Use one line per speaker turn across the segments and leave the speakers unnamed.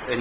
إن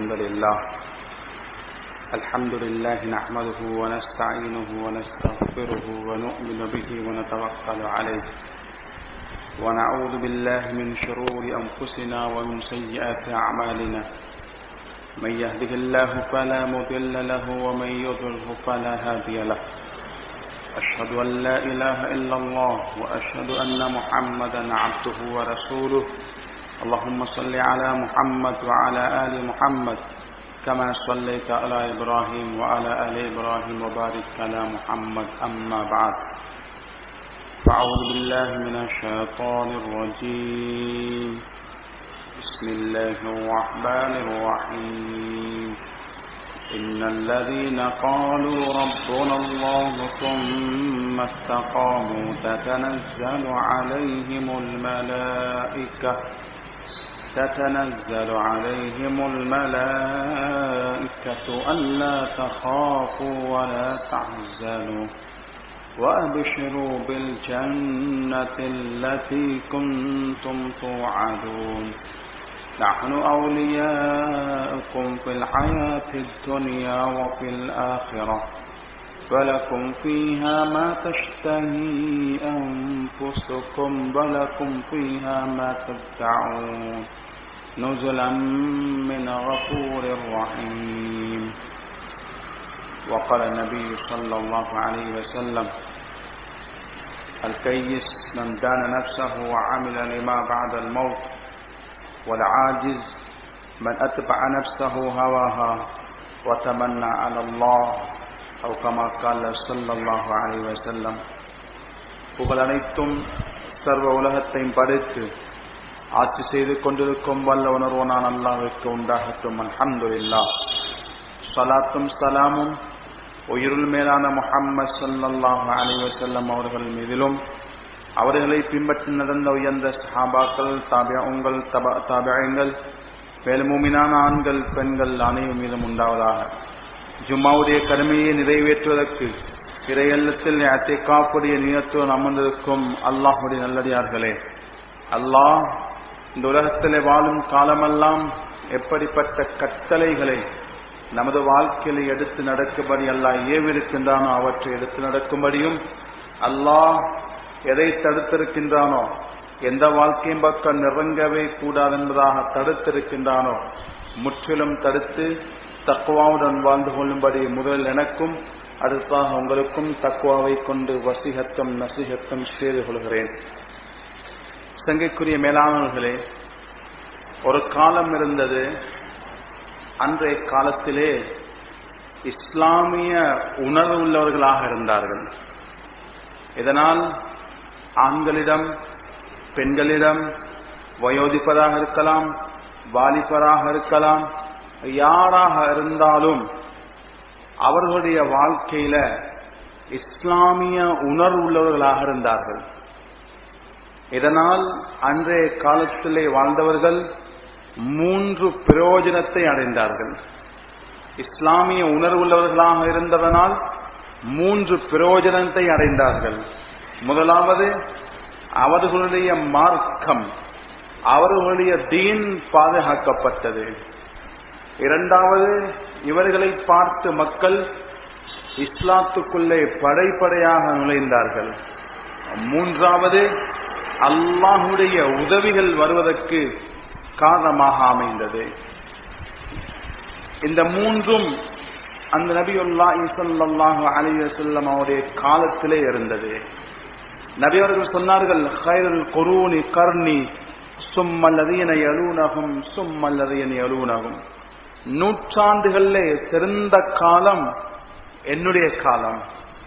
الحمد لله نحمده ونستعينه ونستغفره ونؤمن به ونتوكل عليه ونعوذ بالله من شرور أنفسنا ومن سيئات أعمالنا من يهده الله فلا مضل له ومن يضلل فلا هادي له أشهد أن لا إله إلا الله وأشهد أن محمدا عبده ورسوله اللهم صل على محمد وعلى آل محمد كما صليت على إبراهيم وعلى آل إبراهيم وبارك على محمد أما بعد فأعوذ بالله من الشيطان الرجيم بسم الله الرحمن الرحيم إن الذين قالوا ربنا الله ثم استقاموا تتنزل عليهم الملائكة ألا تخافوا ولا تحزنوا وأبشروا بالجنة التي كنتم توعدون نحن أولياؤكم في الحياة الدنيا وفي الآخرة ولكم فيها ما تشتهي أنفسكم ولكم فيها ما تدعون نزلا من غفور رحيم. وقال النبي صلى الله عليه وسلم الكيس من دان نفسه وعمل لما بعد الموت والعاجز من أتبع نفسه هواها وتمنى على الله أو كما قال صلى الله عليه وسلم. புகழ் அனைத்தும் சர்வ உலகத்தையும் படைத்து ஆட்சி செய்து கொண்டிருக்கும் வல்ல உணர்வான அல்லாஹ்வுக்கு உண்டாகட்டும். அல்ஹம்துலில்லாஹ். ஸலாத்தும் ஸலாமும் உயிருள் மேலான முஹம்மது ஸல்லல்லாஹு அலைஹி வஸல்லம் அவர்கள் மீதிலும் அவர்களை பின்பற்றி நடந்த உயர்ந்த சஹாபாக்கள் தாபிஊன்கள் தாபிஈன்கள் மேலும் மூமினான ஆண்கள் பெண்கள் அனைவரும் மீதும் உண்டாவதாக. ஜும்மாவுடைய கடமையை நிறைவேற்றுவதற்கு இறையல்லத்தில் இஅ்திகாஃபுடைய நியத்துடன் அமர்ந்திருக்கும் அல்லாஹ்வுடைய நல்லடியார்களே, அல்லாஹ் இந்த உலகத்திலே வாழும் காலமெல்லாம் எப்படிப்பட்ட கட்டளைகளை நமது வாழ்க்கையில எடுத்து நடக்கும்படி அல்லாஹ் ஏவிருக்கின்றானோ அவற்றை எடுத்து நடக்கும்படியும், அல்லாஹ் எதை தடுத்திருக்கின்றானோ எந்த வாழ்க்கையின் பக்கம் நெருங்கவே கூடாது என்பதாக தடுத்திருக்கின்றானோ முற்றிலும் தடுத்து தக்வாவுடன் வாழ்ந்து கொள்ளும்படி முதலில் எனக்கும் அடுத்தாக உங்களுக்கும் தக்வாவை கொண்டு வசிகத்தம் நசிகத்தம் செய்து கொள்கிறேன். சங்கைக்குரிய மேலானவர்களே, ஒரு காலம் இருந்தது. அன்றைய காலத்திலே இஸ்லாமிய உணர்வு உள்ளவர்களாக இருந்தார்கள். இதனால் ஆண்களிடம் பெண்களிடம் வயோதிபராக இருக்கலாம், வாலிபராக இருக்கலாம், யாராக இருந்தாலும் அவர்களுடைய வாழ்க்கையில இஸ்லாமிய உணர்வு உள்ளவர்களாக இருந்தார்கள். இதனால் அன்றைய காலத்திலே வாழ்ந்தவர்கள் 3 பிரயோஜனத்தை அடைந்தார்கள். இஸ்லாமிய உணர்வுள்ளவர்களாக இருந்ததனால் 3 பிரயோஜனத்தை அடைந்தார்கள். முதலாவது, அவர்களுடைய மார்க்கம், அவர்களுடைய தீன் பாதுகாக்கப்பட்டது. இரண்டாவது, இவர்களை பார்த்து மக்கள் இஸ்லாத்துக்குள்ளே படைப்படையாக நுழைந்தார்கள். மூன்றாவது, அல்லாஹ்வுடைய உதவிகள் வருவதற்கு காரணமாக அமைந்தது. இந்த 3ம் அந்த நபியுல்லாஹி ஸல்லல்லாஹு அலைஹி வஸல்லம் அவருடைய காலத்திலே இருந்தது. நபி அவர்கள் சொன்னார்கள், ഖൈറുൽ ഖുറൂനി கர்னி சும்மல்லதீன யலூனஹும் சும்மல்லதீன யலூனஹும். நூற்றாண்டுகளிலே சிறந்த காலம் என்னுடைய காலம்,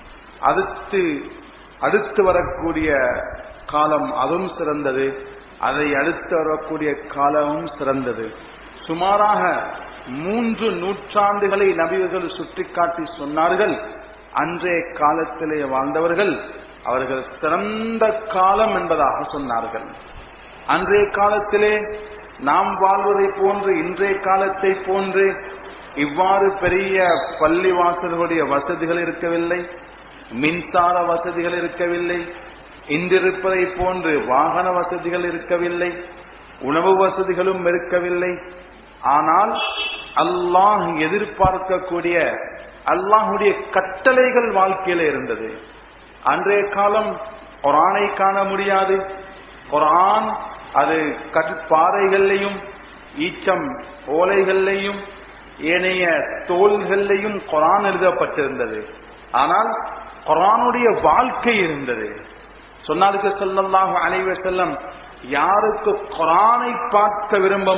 அடுத்து வரக்கூடிய காலம் அதுவும் சிறந்தது, அதை அடுத்து வரக்கூடிய காலமும் சிறந்தது. சுமாராக 3 நூற்றாண்டுகளை நபிகள் சுட்டிக்காட்டி சொன்னார்கள். அன்றைய காலத்திலே வாழ்ந்தவர்கள் அவர்கள் சிறந்த காலம் என்பதாக சொன்னார்கள். அன்றைய காலத்திலே நாம் வாழ்வதை போன்று இன்றைய காலத்தை போன்று இவ்வாறு பெரிய பள்ளிவாசல்களுடைய வசதிகள் இருக்கவில்லை, மின்சார வசதிகள் இருக்கவில்லை, இன்றிருப்பதை போன்று வாகன வசதிகள் இருக்கவில்லை, உணவு வசதிகளும் இருக்கவில்லை. ஆனால் அல்லாஹ் எதிர்பார்க்கக்கூடிய அல்லாஹுடைய கட்டளைகள் வாழ்க்கையில இருந்தது. அன்றைய காலம் குர்ஆனை காண முடியாது. குர்ஆன் அது கற்பாறைகள்லையும் ஈச்சம் ஓலைகள்லையும் ஏனைய தோள்கள்லையும் குர்ஆன் எழுதப்பட்டிருந்தது. ஆனால் குர்ஆனுடைய வாழ்க்கை இருந்தது. சொன்னார்கள் ஸல்லல்லாஹு அலைஹி வஸல்லம், யாருக்கு குர்ஆனை பார்க்க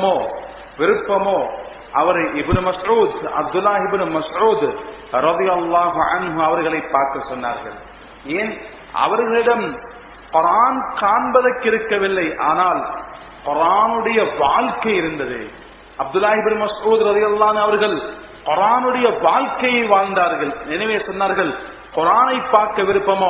விருப்பமோ அவர் இப்னு மஸ்ஊத், அப்துல்லாஹ் இப்னு மஸ்ஊத் ரலியல்லாஹு அன்ஹு அவர்களை பார்க்க சொன்னார்கள். ஏன்? அவர்களிடம் குர்ஆன் காண்பதற்கு இருக்கவில்லை, ஆனால் குர்ஆனுடைய வாழ்க்கை இருந்தது. அப்துல்லாஹ் இப்னு மஸ்ஊத் ரலியல்லாஹு அன்ஹு அவர்கள் குர்ஆனுடைய வாழ்க்கையை வாழ்ந்தார்கள். எனவே சொன்னார்கள், குர்ஆனை பார்க்க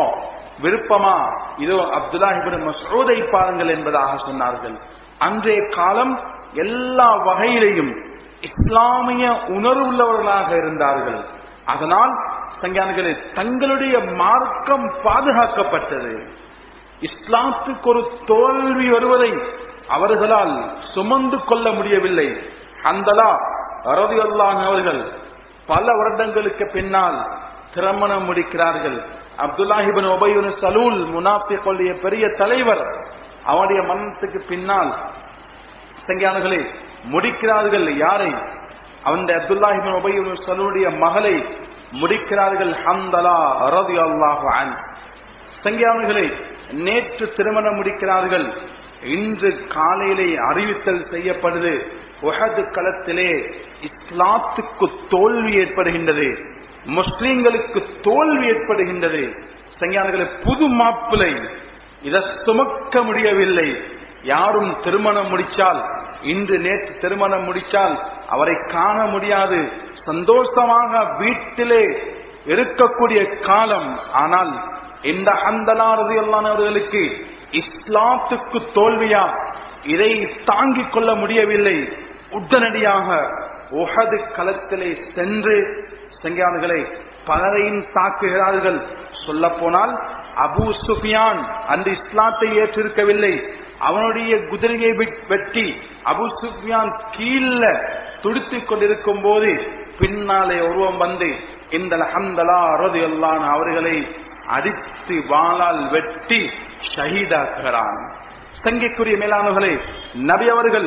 விருப்பமா இதோ அப்துல்லாஹ் இப்னு மஸ்ஊதை பாருங்கள் என்பதாக சொன்னார்கள். அன்றைய காலம் எல்லா வகையிலையும் இஸ்லாமிய உணர்வுள்ளவர்களாக இருந்தார்கள். அதனால் சங்கையானங்களே, தங்களுடைய மார்க்கம் பாதுகாக்கப்பட்டது. இஸ்லாத்துக்கு ஒரு தோல்வி வருவதை அவர்களால் சுமந்து கொள்ள முடியவில்லை. ஹந்தலா ரலியல்லாஹு அவர்கள் பல வருடங்களுக்கு பின்னால் திருமணம் முடிக்கிறார்கள். அப்துல்லாஹ் இப்னு உபை இப்னு சலூல் முனாஃபிக்குடைய பெரிய தலைவர், அவனுடைய மரணத்துக்கு பின்னால் சங்கையானங்களே முடிக்கிறார்கள். யாரை? அவன் அப்துல்லாஹ் இப்னு உபை இப்னு சலூலுடைய மகளை முடிக்கிறார்கள், ஹந்தலா ரலியல்லாஹு அன்ஹு. சங்கையானங்களே, நேற்று திருமணம் முடிக்கிறார்கள். இன்று காலையிலே அறிவித்தல் செய்யப்படுது, உஹது களத்திலே இஸ்லாத்துக்கு தோல்வி ஏற்படுகின்றது, முஸ்லிம்களுக்கு தோல்வி ஏற்படுகின்றது. சங்கையானங்களே, புது மாப்பிளை இதை சுமக்க முடியவில்லை. யாரும் திருமணம் முடிச்சால், இன்று நேற்று திருமணம் முடிச்சால் அவரை காண முடியாது. சந்தோஷமாக வீட்டிலே இருக்கக்கூடிய காலம். ஆனால் இந்த ஹந்தலா ரலியல்லாஹு அவர்களுக்கு இஸ்லாத்துக்கு தோல்வியா, இதை தாங்கிக் கொள்ள முடியவில்லை. உடனடியாக உஹது களத்திலே சென்று சங்கையாளர்களை பலரையும் தாக்குகிறார்கள். சொல்ல போனால் அபூ சுஃபியான் அந்த இஸ்லாத்தை ஏற்றிருக்கவில்லை. அவனுடைய குதிரையை வெட்டி அபூ சுஃபியான் கீழ துடித்துக் கொண்டிருக்கும் போது பின்னாலே ஒருவன் வந்து இந்த ஹந்தலா ரலியல்லாஹு அன்ஹு அவர்களை அடித்து வாளால் வெட்டி ஷஹீதாக்குகிறான். சங்கைக்குரிய மேலானவர்களே, நபி அவர்கள்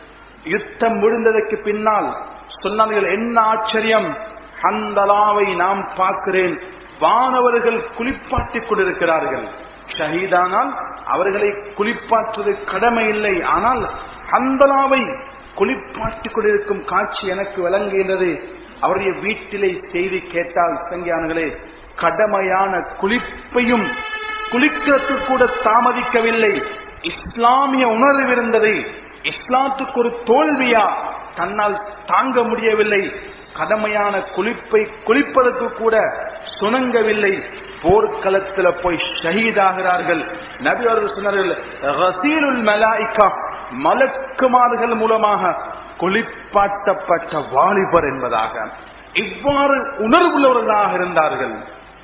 யுத்தம் முடிந்ததற்கு பின்னால் சொன்னார்கள், என்ன ஆச்சரியம், ஹந்தலாவை நாம் பார்க்கிறேன், வானவர்கள் குளிப்பாட்டிக் கொண்டிருக்கிறார்கள். ஷஹீதானால் அவர்களை குளிப்பாற்றுவது கடமை இல்லை, ஆனால் ஹந்தலாவை குளிப்பாட்டிக் கொண்டிருக்கும் காட்சி எனக்கு விளங்குகின்றது. அவருடைய வீட்டிலே செய்தி கேட்டால் சங்கையானங்களே, கடமையான குளிப்பையும் குளிக்கிறதுக்கு கூட தாமதிக்கவில்லை. இஸ்லாமிய உணர்வு இருந்தது. இஸ்லாத்துக்கு ஒரு தோல்வியா தன்னால் தாங்க முடியவில்லை. கடமையான குளிப்பை குளிப்பதற்கு கூட சுணங்கவில்லை. போர்க்களத்தில் போய் ஷஹீதாகிறார்கள். நபி அவர்கள் சொன்னார்கள், ரசீலுல் மலாயிகா, மலக்குமார்கள் மூலமாக குளிப்பாட்டப்பட்ட வாலிபர் என்பதாக. இவ்வாறு உணர்வுள்ளவர்களாக இருந்தார்கள்.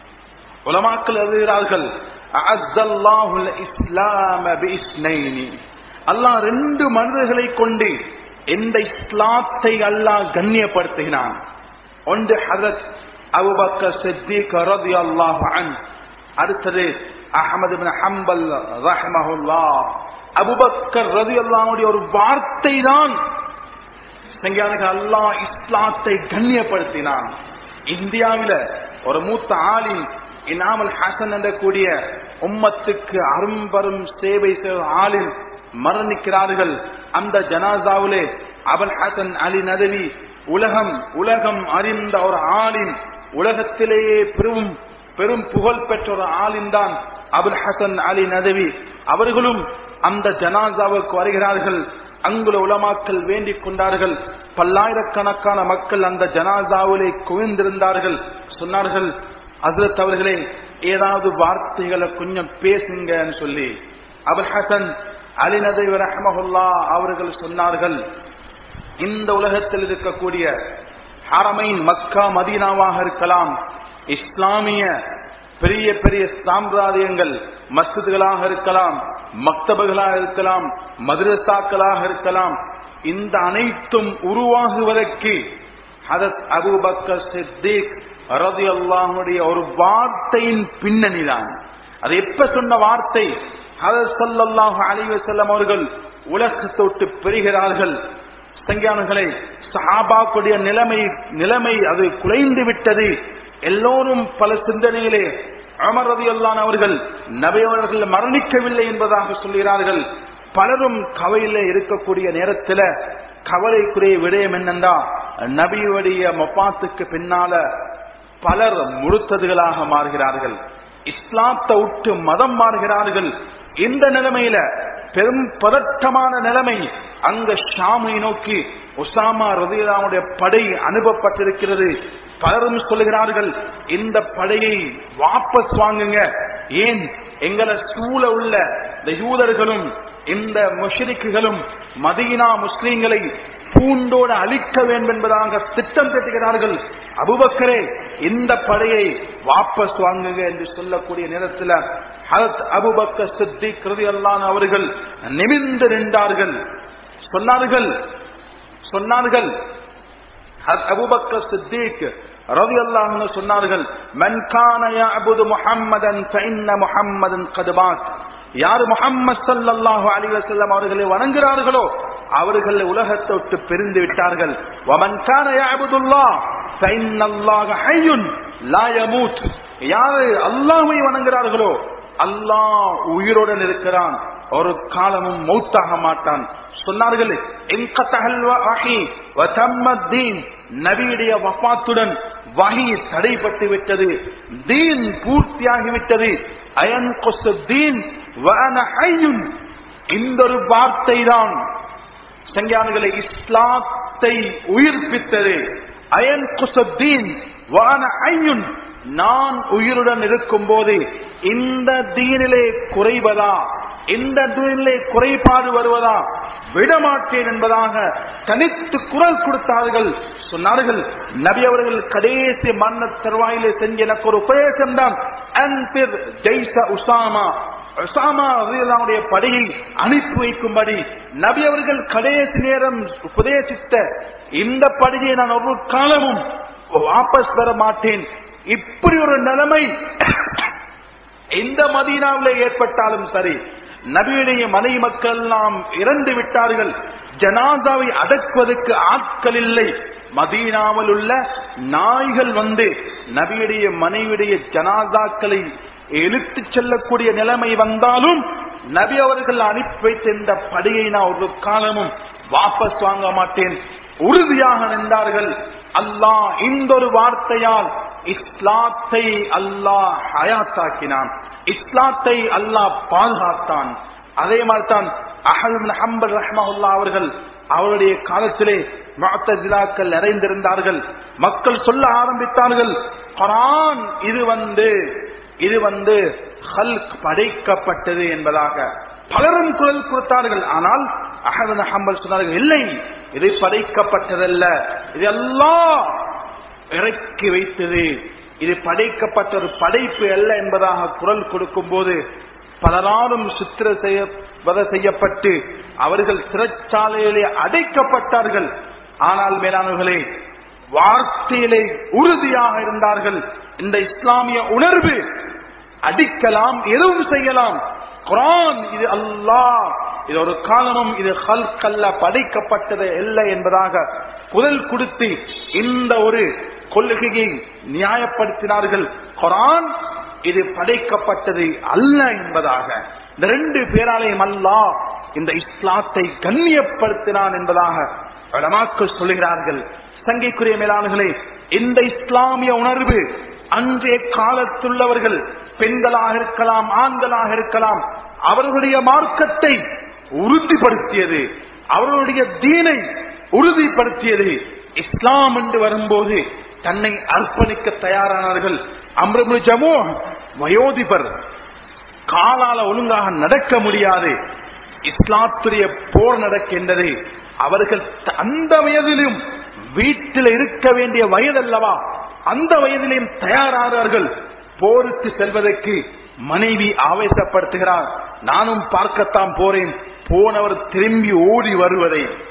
உலமாக்கள் எழுதுகிறார்கள், அஅஸ்ஸல்லாஹுல் இஸ்லாம பிஇஸ்னைனி, அல்லாஹ் ரெண்டு மனிதர்களை கொண்டு இந்த இஸ்லாத்தை அல்லாஹ் கண்ணியப்படுத்தினான். ஒன்று ஹஜ்ரத் அபூபக்கர் சித்திக் ரலியல்லாஹு அன்ஹு, அடுத்தது அஹ்மத் இப்னு ஹம்பல் ரஹ்மஹுல்லாஹ். அபூபக்கர் ரலியல்லாஹு அன்ஹுடைய ஒரு வார்த்தை தான் அல்லாஹ் இஸ்லாத்தை கண்ணியப்படுத்தினான். இந்தியாவில ஒரு மூத்த ஆலிம் இனாமுல் ஹசன் என்ற கூடிய உம்மத்துக்கு அரும்பெரும் சேவை ஆலிம் மரணிக்கிறார்கள். அந்த ஜனாசாவிலே அபுல் ஹசன் அலி நதவி, உலகம் அறிந்த ஒரு ஆலிம், உலகத்திலேயே பெரும் புகழ் பெற்ற ஒரு ஆலிம் தான் அபுல் ஹசன் அலி நதவி. அவர்களும் அந்த ஜனாசாவுக்கு வருகிறார்கள். அங்குள்ள உலமாக்கள் வேண்டிக் கொண்டார்கள். பல்லாயிரக்கணக்கான மக்கள் அந்த ஜனாசாவிலே குவிந்திருந்தார்கள். சொன்னார்கள், ஹஜ்ரத் அவர்களே, ஏதாவது வார்த்தைகளை கொஞ்சம் பேசுங்கன்னு சொல்லி அபுல் ஹசன் அலி நதவி ரஹ்மஹுல்லாஹ் அவர்கள் சொன்னார்கள், இந்த உலகத்தில் இருக்கக்கூடிய ஹரமைன் மக்கா மதீனாவாக இருக்கலாம், இஸ்லாமிய பெரிய பெரிய சாம்ராஜ்யங்கள் மஸ்ஜிதுகளாக இருக்கலாம், மக்தபுகளாக இருக்கலாம், மதரசாக்களாக இருக்கலாம், இந்த அனைத்தும் உருவாகுவதற்கு ஹதரத் அபூபக்கர் சித்தீக் ரலியல்லாஹுடைய ஒரு வார்த்தையின் பின்னணிதான். அது எப்ப சொன்ன வார்த்தை? ஹதரத் ஸல்லல்லாஹு அலைஹி வஸல்லம் அவர்கள் உலகத்தை விட்டு பெறுகிறார்கள். சங்கியானங்களே, சஹாபாக்களுடைய நிலைமை அது குலைந்து விட்டது. எல்லோரும் பல சிந்தனைகளே உமர் ரலியல்லாஹு அவர்கள் நபி அவர்கள் மரணிக்கவில்லை என்பதாக சொல்கிறார்கள். பலரும் கவலையில இருக்கக்கூடிய நேரத்தில் கவலைக்குரிய விடயம் என்னென்றா, நபியுடைய மப்பாத்துக்கு பின்னால பலர் முழுத்ததுகளாக மாறுகிறார்கள், இஸ்லாத்தை விட்டு மதம் மாறுகிறார்கள். இந்த நிலைமையில பெரும் பதட்டமான நிலைமை. அங்க ஷாமை நோக்கி உசாமா ரலியல்லாஹுடைய படை அனுப்பப்பட்டிருக்கிறது. பலரும் சொல்லுகிறார்கள், இந்த படையை வாபஸ் வாங்குங்க. ஏன்? எங்களை சூழ உள்ள இந்த யூதர்களும் இந்த முஷ்ரிக்குகளும் மதீனா முஸ்லிம்களை பூண்டோடு அழிக்க வேண்டும் என்பதாக திட்டம் தீட்டுகிறார்கள். அபூபக்கரே, இந்த படையை வாபஸ் வாங்குங்க என்று சொல்லக்கூடிய நேரத்தில் ஹஜ்ரத் அபூபக்கர் சித்திக் ரலியல்லாஹு அவர்கள் நிமிர்ந்து நின்றார்கள். சொன்னார்கள் ஹஜ்ரத் அபூபக்கர் சித்திக் ரலியல்லாஹு அன்ஹு சொன்னார்கள், மன் கான யஅபுது முஹம்மதன் ஃபஇன்ன முஹம்மதன் கத் மாத். யார் முஹம்மது ஸல்லல்லாஹு அலைஹி வஸல்லம் அவர்களை வணங்குகிறார்களோ அவர்கள் உலகத்தை விட்டு பிரிந்து விட்டார்கள். வமன் கான யஅபுதுல்லாஹ் ஃபஇன்னல்லாஹ ஹய்யுன் லா யமூத். யார் அல்லாஹ்வை வணங்குகிறார்களோ அல்லாஹ் உயிருடன் இருக்கிறான், ஒரு காலமும் மௌத்தாக மாட்டான். சொன்னார்கள், இன்கதஹல் வஹி வ தம்மத் தீன். நபியுடைய வஃபாத்துடன் வஹி தடைப்பட்டு விட்டது, தீன் பூர்த்தியாகிவிட்டது. அயன்குஸு தீன் வ அன ஹய்யுன். இந்த ஒரு வார்த்தை தான் சங்கியானங்களை இஸ்லாத்தை உயிர்ப்பித்தது. அயன்குஸு தீன் வ அன ஹய்யுன். நான் உயிருடன் இருக்கும் போது இந்த தீனிலே குறைவதா, இந்த தீனிலே குறைபாடு வருவதா விடமாட்டேன் என்பதாக தனித்து குரல் கொடுத்தார்கள். சொன்னார்கள், நபி அவர்கள் கடைசி மன்ன தருவாயிலே செஞ்ச எனக்கு ஒரு உபதேசம் தான், அன்பிர் ஜெய்ஸ உசாமா. உசாமா ரலியல்லாஹுடைய படையை அனுப்பி வைக்கும்படி நபி அவர்கள் கடைசி நேரம் உபதேசித்த இந்த படையை நான் ஒரு காலமும் வாபஸ் பெற மாட்டேன். இப்படி ஒரு நிலைமை இந்த மதீனாவிலே ஏற்பட்டாலும் சரி, நபியுடைய மனைவி மக்கள் நாம் இறந்து விட்டார்கள், ஜனாதாவை அடக்குவதற்கு ஆட்கள் இல்லை. மதீனாவில் உள்ள நாய்கள் வந்து நபியுடைய மனைவியுடைய ஜனாதாக்களை இழுத்து செல்லக்கூடிய நிலைமை வந்தாலும் நபி அவர்கள் அனுப்பி வைத்த இந்த படையை நான் ஒரு காலமும் வாபஸ் வாங்க மாட்டேன் உறுதியாக நின்றார்கள். அல்லாஹ் இந்த ஒரு வார்த்தையால் இஸ்லாத்தை அல்லாஹ் ஹயாத்தாக்கினான், இஸ்லாத்தை அல்லாஹ் பாதுகாத்தான். அதே மாதிரி தான் அஹ்மத் பின் ஹம்பல் ரஹ்மஹுல்லாஹ் அவர்கள் அவருடைய காலத்திலே முஅத்தஸிலாக்கள் நிறைந்திருந்தார்கள். மக்கள் சொல்ல ஆரம்பித்தார்கள், குர்ஆன் இது வந்து ஹல்க் படைக்கப்பட்டது என்பதாக பலரும் குரல் கொடுத்தார்கள். ஆனால் அஹ்மத் பின் ஹம்பல் சொன்னார்கள், இல்லை, இது படைக்கப்பட்டதல்ல, இது அல்லாஹ் இறக்கி வைத்தது, இது படைக்கப்பட்ட ஒரு படைப்பு அல்ல என்பதாக குரல் கொடுக்கும் போது பலராலும் சித்திர செய்யப்பட்டு அவர்கள் சிறைச்சாலையிலே அடைக்கப்பட்டார்கள். ஆனால் மேலானவர்களே, வார்த்தையிலே உறுதியாக இருந்தார்கள். இந்த இஸ்லாமிய உணர்வு அடிக்கலாம், எதுவும் செய்யலாம், குர்ஆன் இது அல்லாஹ், இது ஒரு காலமும் இது ஹல்க் அல்ல, படைக்கப்பட்டது இல்லை என்பதாக குரல் கொடுத்து இந்த ஒரு கொள்கையை நியாயப்படுத்தினார்கள். குர்ஆன் இது படைக்கப்பட்டது அல்ல என்பதாக. இந்த ரெண்டு பேராலையும் அல்லாஹ் இந்த இஸ்லாத்தை கண்ணியப்படுத்தினான் என்பதாக உலமாக்கள் சொல்லுகிறார்கள். சங்கைக்குரிய மேலாளர்களே, இந்த இஸ்லாமிய உணர்வு அன்றைய காலத்துள்ளவர்கள் பெண்களாக இருக்கலாம், ஆண்களாக இருக்கலாம், அவர்களுடைய மார்க்கத்தை உறுதிப்படுத்தியது, அவர்களுடைய தீனை உறுதிப்படுத்தியது. இஸ்லாம் என்று வரும்போது தன்னை அர்ப்பணிக்க தயாரானார்கள். அம்ர் இப்னு ஜமூஹ் வயோதிபர், காலால ஒழுங்காக நடக்க முடியாது, இஸ்லாத்துடைய போர் நடக்கின்றது. அவர்கள் அந்த வயதிலும் வீட்டில் இருக்க வேண்டிய வயதல்லவா, அந்த வயதிலும் தயாரானார்கள் போருக்கு செல்வதற்கு. மனைவி ஆவேசப்படுத்துகிறார், நானும் பார்க்கத்தான் போறேன். போனவர் திரும்பி ஓடி வருவதை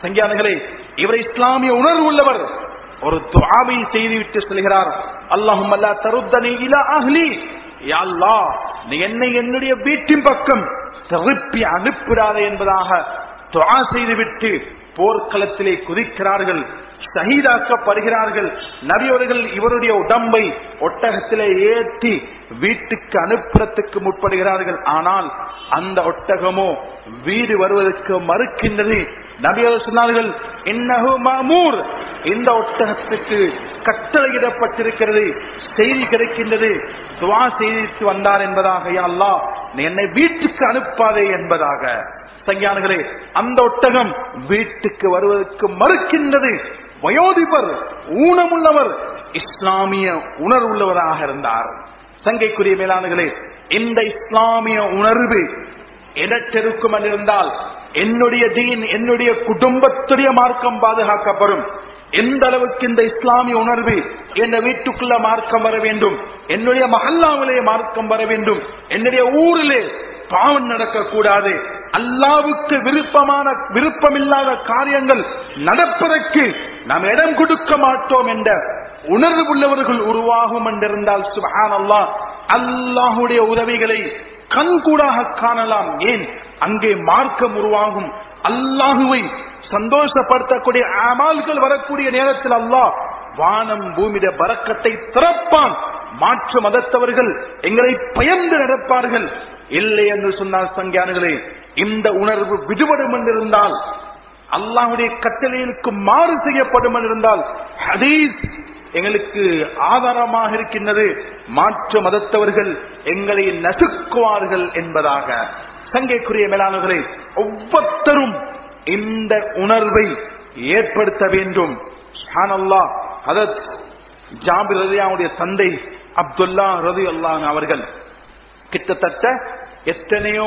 சங்கியானங்களே, இவர் இஸ்லாமிய உணர்வு உள்ளவர். ஒரு துஆவை செய்துவிட்டு சொல்கிறார், அல்லாஹும்ம லா தருத்தனி இலா அஹ்லி, யா அல்லாஹ் நீ என்னை என்னுடைய வீட்டின் பக்கம் திருப்பி அனுப்பிடாதே என்பதாக துஆ செய்துவிட்டு போர்க்களத்திலே குதிக்கிறார்கள், ஷஹீதாக்கப்படுகிறார்கள். நபி அவர்கள் இவருடைய உடம்பை ஒட்டகத்திலே ஏற்றி வீட்டுக்கு அனுப்புறதுக்கு முற்படுகிறார்கள். ஆனால் அந்த ஒட்டகமோ வீடு வருவதற்கு மறுக்கின்றது. நபி அவர்கள் சொன்னார்கள், இன்னஹு மஅமூர், இந்த ஒட்டகத்துக்கு கட்டளையிடப்பட்டிருக்கிறது, செய்தி கிடைக்கின்றது, துஆ செய்து வந்தார் என்பதாக, யா அல்லாஹ் நீ என்னை வீட்டுக்கு அனுப்பாதே என்பதாக. சங்கியானங்களே, அந்த ஒட்டகம் வீட்டுக்கு வருவதற்கு மறுக்கின்றது. வயோதிபர், ஊனமுள்ளவர், இஸ்லாமிய உணர்வுள்ளவராக இருந்தார். சங்கைக்குரிய மேலானங்களே, இந்த இஸ்லாமிய உணர்வு எனக்கிருக்கும் என்றிருந்தால் என்னுடைய தீன், என்னுடைய குடும்பத்துடைய மார்க்கம் பாதுகாக்கப்படும். எந்த அளவுக்கு இந்த இஸ்லாமிய உணர்வு என் வீட்டுக்குள்ள மார்க்கம் வர வேண்டும், என்னுடைய மஹல்லாவிலே மார்க்கம் வர வேண்டும், என்னுடைய ஊரிலே பாவம் நடக்கக்கூடாது, அல்லாவுக்கு விருப்பமில்லாத காரியங்கள் நடப்பதற்கு நாம் இடம் கொடுக்க மாட்டோம் என்ற உணர்வு உள்ளவர்கள் உருவாகும் என்றிருந்தால் சுப்ஹானல்லாஹ், அல்லாஹுடைய உதவிகளை கண்கூடாக காணலாம். ஏன் அங்கே மார்க்கம் உருவாகும். அல்லாஹுவை சந்தோஷப்படுத்தக்கூடிய அமல்கள் வரக்கூடிய நேரத்தில் அல்லாஹ் வானம் பூமியிட பரக்கத்தை திறப்பான். மாற்று மதத்தவர்கள் எங்களை பயந்து நடப்பார்கள். இல்லை என்று சொன்னால் சங்கியானங்களே, இந்த உணர்வு விடுபடும் என்றிருந்தால், அல்லாஹுடைய கட்டளைகளுக்கு மாறு செய்யப்படும் என்றிருந்தால், ஹதீஸ் எங்களுக்கு ஆதாரமாக இருக்கின்றது, மாற்று மதத்தவர்கள் எங்களை நசுக்குவார்கள் என்பதாக. சங்கைக்குரிய மேலானவர்களே, ஒவ்வொருத்தரும் இந்த உணர்வை ஏற்படுத்த வேண்டும். சுப்ஹானல்லாஹ், ஹதரத் ஜாபிர் ரலியல்லாஹுடைய தந்தை அப்துல்லா ரலியல்லாஹு அவர்கள் கிட்டத்தட்ட எத்தனையோ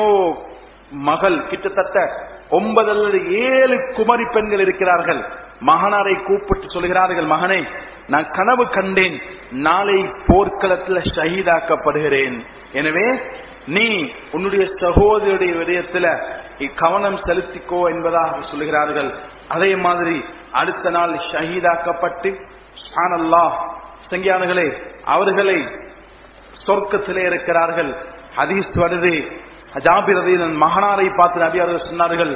மகள், கிட்டத்தட்ட 9 அல்லது 7 குமரி பெண்கள் இருக்கிறார்கள். மகனாரை கூப்பிட்டு சொல்கிறார்கள், மகனே நான் கனவு கண்டேன், நாளை போர்க்களத்தில் ஷஹீதாக்கப்படுகிறேன், எனவே நீ உன்னுடைய சகோதரியுடைய விடயத்தில் கவனம் செலுத்திக்கோ என்பதாக சொல்கிறார்கள். அதே மாதிரி அடுத்த நாள் ஷஹீதாக்கப்பட்டு சுப்ஹானல்லாஹ் சங்கியானங்களே, அவர்களை சொர்க்கத்திலே இருக்கிறார்கள். ஹதீஸ் வருது, ஜாபிர் ரலியல்லாஹு மகனாரை பார்த்து நபி அவர்கள் சொன்னார்கள்,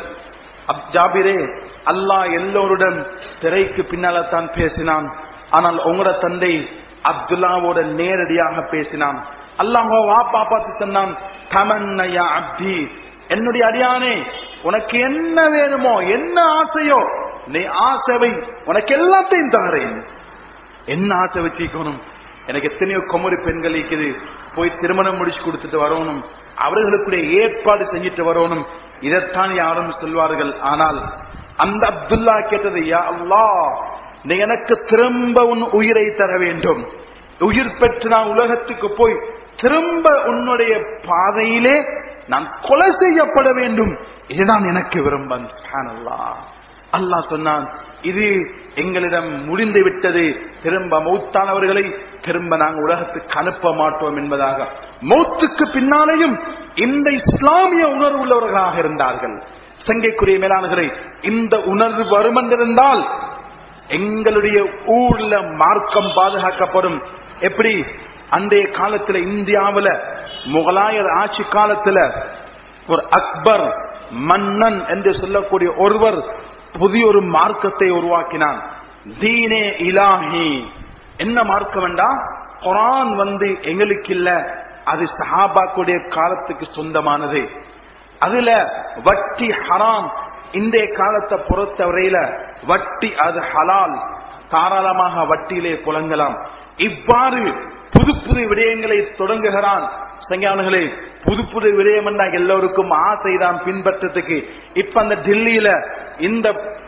ஜாபிரே, அல்லாஹ் எல்லோருடன் திரைக்கு பின்னால தான் பேசினான், ஆனால் உங்களோட தந்தை அப்துல்லாவோட நேரடியாக பேசினான். அல்லாஹ் வாப்பா பார்த்து சொன்னான், தமன்னா யா அப்தி, என்னுடைய அடியானே உனக்கு என்ன வேணுமோ, என்ன ஆசையோ நீ ஆசைவை, உனக்கு எல்லாத்தையும் தரேன். என்ன ஆசை வச்சுக்கணும்? எனக்கு எத்தனையோ குமரி பெண்கள் இருக்குது, போய் திருமணம் முடிச்சு கொடுத்துட்டு வரணும், அவர்களுக்குடைய ஏற்பாடு செஞ்சுட்டு வரணும், இதைத்தான் யாரும் சொல்வார்கள். ஆனால் அந்த அப்துல்லா கேட்டது, யா அல்லாஹ் நீ எனக்கு திரும்ப உன் உயிரை தர வேண்டும், உயிர் பெற்று நான் உலகத்துக்கு போய் திரும்ப உன்னுடைய பாதையிலே நான் கொலை செய்யப்பட வேண்டும், இதுதான் எனக்கு விரும்பம். சுப்ஹானல்லாஹ், அல்லாஹ் சொன்னான், இது எங்களிடம் முடிந்து விட்டது, திரும்ப மௌத்தானவர்களை திரும்ப நாங்கள் உலகத்துக்கு அனுப்ப மாட்டோம் என்பதாக. மௌத்துக்கு பின்னாலேயும் இந்த இஸ்லாமிய உணர்வு உள்ளவர்களாக இருந்தார்கள். சங்கைக்குரிய மேலானவர்களை, இந்த உணர்வு வரும் என்றிருந்தால் எங்களுடைய ஊர்ல மார்க்கம் பாதுகாக்கப்படும். எப்படி அன்றைய காலத்தில் இந்தியாவில் முகலாயர் ஆட்சி காலத்தில் ஒரு அக்பர் மன்னன் என்று சொல்லக்கூடிய ஒருவர் புதிய ஒரு மார்க்கத்தை உருவாக்கினான், தீனே இலாஹி. என்ன மார்க்கம் என்றா, குர்ஆன் எங்களுக்கு இல்ல, அது சஹாபாக்குடைய காலத்துக்கு சொந்தமானது, அதுல வட்டி ஹராம். இன்றைய காலத்தை பொறுத்தவரையில வட்டி அது ஹலால், தாராளமாக வட்டியிலே புலங்கலாம். இவ்வாறு புது புது விடயங்களை தொடங்குகிறான். சங்கியானங்களே, புது புது விடயம் என்றா எல்லோருக்கும் ஆசைதான் பின்பற்றதுக்கு. இப்ப அந்த டெல்லியில இந்த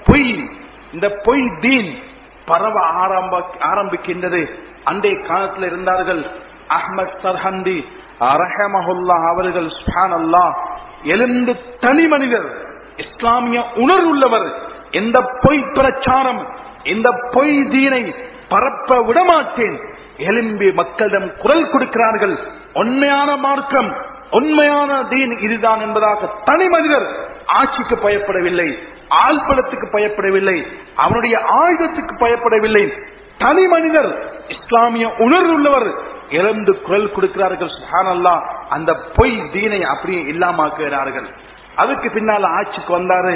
பொய் தீன் பரவ ஆரம்பிக்கின்றது. அன்றைய காலத்தில் இருந்தார்கள் அஹ்மத் சர்ஹந்தி ரஹ்மஹுல்லாஹ் அவர்கள். சுப்ஹானல்லாஹ், எழுந்து தனி மனிதர், இஸ்லாமிய உணர்வுள்ளவர். எந்த பொய் பிரச்சாரம், இந்த பொய் தீனை பரப்ப விடமாட்டேன், எழும்பி மக்களிடம் குரல் கொடுக்கிறார்கள். உண்மையான மார்க்கம், உண்மையான தீன் இதுதான் என்பதாக தனி மனிதர் ஆட்சிக்கு பயப்படவில்லை. ஆள்பலத்துக்கு பயப்படவில்லை, அவனுடைய ஆயுதத்துக்கு பயப்படவில்லை. தனி மனிதர், இஸ்லாமிய உணர்வு உள்ளவர் இறந்து குரல் கொடுக்கிறார்கள். சுப்ஹானல்லாஹ், அந்த பொய் தீனை அப்படியே இல்லாமாக்குகிறார்கள். அதுக்கு பின்னால ஆட்சிக்கு வந்தாரு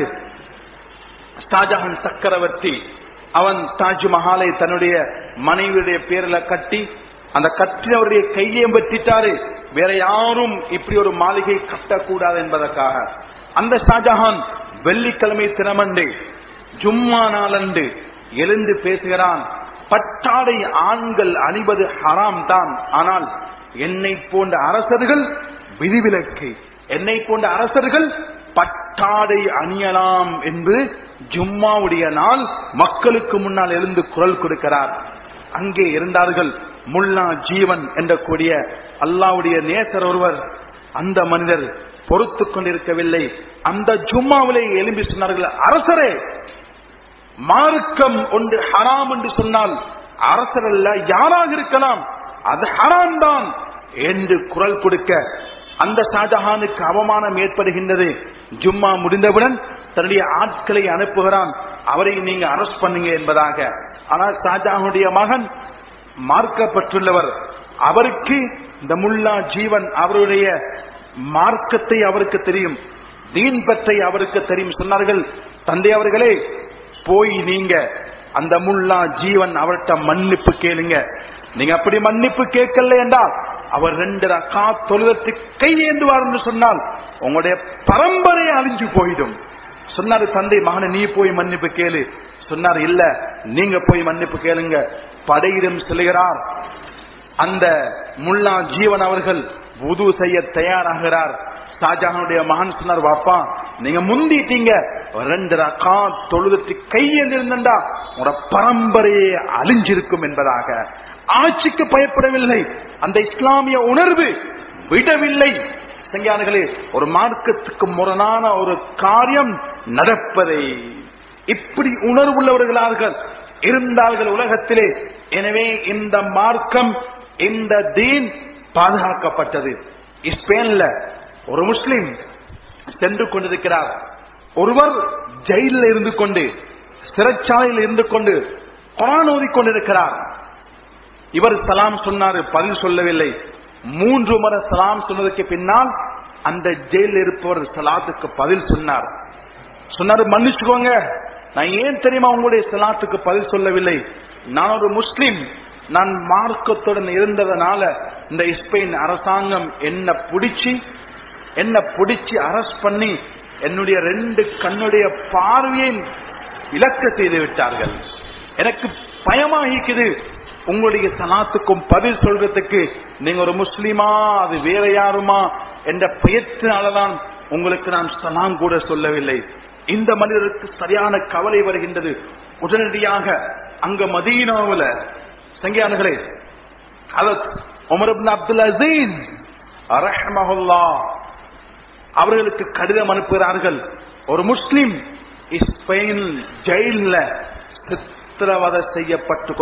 ஷாஜஹான் சக்கரவர்த்தி. அவன் தாஜ்மஹாலை தன்னுடைய மனைவியுடைய பேர்ல கட்டி, அந்த கட்டினவருடைய கையையும் வெட்டிட்டாரு. வேற யாரும் இப்படி ஒரு மாளிகை கட்டக்கூடாது என்பதற்காக. அந்த ஷாஜஹான் வெள்ளிக்கிழமை தினமண்டு ஜும்மா நாளண்டு எழுந்து பேசுகிறான். பட்டாடை ஆண்கள் அணிவது ஹராம் தான், ஆனால் என்னை போன்ற அரசர்கள் விதிவிலக்கு, என்னை போன்ற அரசர்கள் பட்டாடை அணியலாம் என்று ஜும்மாவுடைய நாள் மக்களுக்கு முன்னால் எழுந்து குரல் கொடுக்கிறார். அங்கே இருந்தார்கள் முல்லா ஜீவன் என்ற கூடிய அல்லாஹ்வுடைய நேசர் ஒருவர். அந்த மனிதர் பொறுத்து கொண்டிருக்கவில்லை. அந்த ஜும்மாவிலே எழும்பி சொன்னார்கள், அரசரே, மார்க்கம் ஒன்று ஹராம் என்று சொன்னால் அரசர் அல்ல யாராக இருக்கலாம், அது ஹராம் தான் என்று குரல் கொடுக்க அந்த ஷாஜஹானுக்கு அவமானம் ஏற்படுகின்றது. ஜும்மா முடிந்தவுடன் தன்னுடைய ஆட்களை அனுப்புகிறான், அவரை நீங்க அரெஸ்ட் பண்ணுங்க என்பதாக. ஆனால் ஷாஜஹானுடைய மகன் மார்க்கப்பட்டுள்ளவர், அவருக்கு இந்த முல்லா ஜீவன் அவருடைய மார்க்கத்தை அவருக்கு தெரியும், தீன் பற்றி அவருக்கு தெரியும். சொன்னார்கள், தந்தை அவர்களே, போய் நீங்க அந்த முல்லா ஜீவன் அவர்கிட்ட மன்னிப்பு கேளுங்க. நீங்க அப்படி மன்னிப்பு கேட்கல என்றால் அவர் 2 ரக்காத் தொழுதற்கு கையேந்துவார் என்று சொன்னால் உங்களுடைய பரம்பரை அழிஞ்சு போயிடும். சொன்னாரு தந்தை, மகனை நீ போய் மன்னிப்பு கேளு. சொன்னார், இல்ல நீங்க போய் மன்னிப்பு கேளுங்க. படையிடம் செல்கிறார். அந்த முல்லா ஜீவன் அவர்கள் வுது செய்ய தயாராகிறார். ஷாஜஹானுடைய மகன் சொன்னார், வாப்பா நீங்க முந்திட்டீங்க, 2 ரக்காத் தொழுதற்கு கையேந்திருந்தா உங்களோட பரம்பரையே அழிஞ்சிருக்கும் என்பதாக. ஆட்சிக்கு பயப்படவில்லை, அந்த இஸ்லாமிய உணர்வு விடவில்லை. சங்கியானங்களே, ஒரு மார்க்கத்துக்கு முரணான ஒரு காரியம் நடப்பதை இப்படி உணர்வுள்ளவர்களாக இருந்தார்கள் உலகத்திலே. எனவே இந்த மார்க்கம், இந்த தீன் பாதுகாக்கப்பட்டது. ஸ்பெயின்ல ஒரு முஸ்லிம் சென்று கொண்டிருக்கிறார். ஒருவர் ஜெயிலில் இருந்து கொண்டு, சிறைச்சாலையில் இருந்து கொண்டு குர்ஆன் ஓதிக்கொண்டிருக்கிறார். இவர் சலாம் சொன்னாரு, பதில் சொல்லவில்லை. 3 முறை சலாம் சொன்னதுக்கு பின்னால் அந்த ஜெயிலில் இருப்பவர் சலாத்துக்கு பதில் சொன்னார். சொன்னாரு, மன்னிச்சுக்கோங்க, நான் ஏன் தெரியுமா உங்களுடைய சலாத்துக்கு பதில் சொல்லவில்லை? நான் ஒரு முஸ்லிம், நான் மார்க்கத்துடன் இருந்ததனால இந்த ஸ்பெயின் அரசாங்கம் என்ன பிடிச்சி அரெஸ்ட் பண்ணி என்னுடைய 2 கண்ணுடைய பார்வையை இழக்க செய்து விட்டார்கள். எனக்கு பயமாகிக்குது உங்களுடைய சலாத்துக்கும் பதில் சொல்றதுக்கு. நீங்க ஒரு முஸ்லிமா, அது வேற யாருமா என்ற பயத்தினாலதான் உங்களுக்கு நான் சலாம் கூட சொல்லவில்லை. இந்த மனிதருக்கு சரியான கவலை வருகின்றது. உடனடியாக அங்க மதீனாவுல சங்கியானங்களே, ஹஜ்ரத் உமர் இப்னு அப்துல் அசீஸ் ரஹ்மஹுல்லாஹ் அவர்களுக்கு கடிதம் அனுப்புகிறார்கள். ஒரு முஸ்லிம் ஸ்பெயின் ஜெயில்ல சித்திரவதை செய்யப்பட்டுக்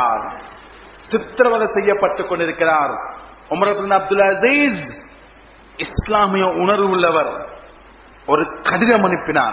கொண்டிருக்கிறார். உமர் இப்னு அப்துல் அசீஸ் இஸ்லாமிய உணர்வு உள்ளவர். ஒரு கடிதம் அனுப்பினார்.